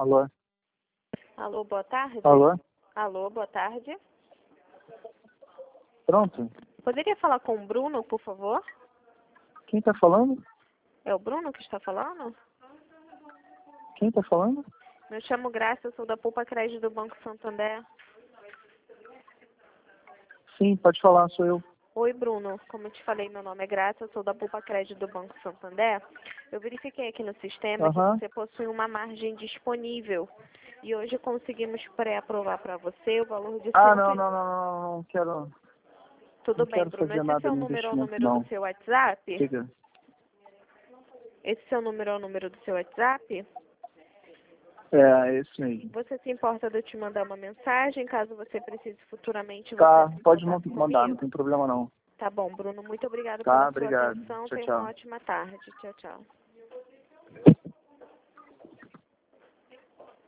Alô? Alô, boa tarde. Alô? Alô, boa tarde. Pronto. Poderia falar com o Bruno, por favor? Quem está falando? É o Bruno que está falando? Quem está falando? Me chamo Graça, eu sou da Poupa Crédito do Banco Santander. Sim, pode falar, sou eu. Oi, Bruno. Como eu te falei, meu nome é Graça, eu sou da Poupa Crédito do Banco Santander. Eu verifiquei aqui no sistema que você possui uma margem disponível. E hoje conseguimos pré-aprovar para você o valor de... Não quero. Tudo Não bem, quero Bruno. fazer Esse nada seu de número é o investimento, número não. do seu WhatsApp? Diga. Esse seu número é o número do seu WhatsApp? É esse mesmo. Você se importa de eu te mandar uma mensagem, caso você precise futuramente Tá, você se pode contato mandar, não comigo? tem problema não. Tá bom, Bruno. Muito obrigado Tá, pela sua obrigado. atenção. Tchau, Tenha uma tchau. ótima tarde. Tchau, tchau.